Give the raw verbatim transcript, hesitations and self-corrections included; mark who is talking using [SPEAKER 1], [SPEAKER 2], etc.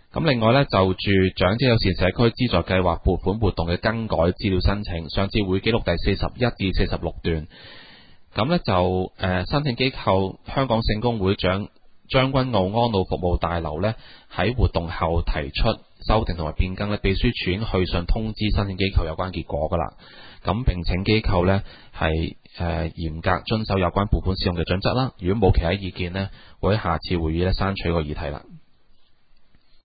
[SPEAKER 1] 咁另外咧，就住長者友善社區資助計劃撥款活動嘅更改資料申請，上次會記錄第四十一至四十六段。咁咧就誒、呃、申請機構香港聖公會長將軍澳安老服務大樓咧喺活動後提出修訂同埋變更咧，秘書處已經去信通知申請機構有關結果噶啦。咁並請機構咧係誒嚴格遵守有關撥款使用嘅準則啦。如果冇其他意見咧，會喺下次會議咧刪除個議題啦。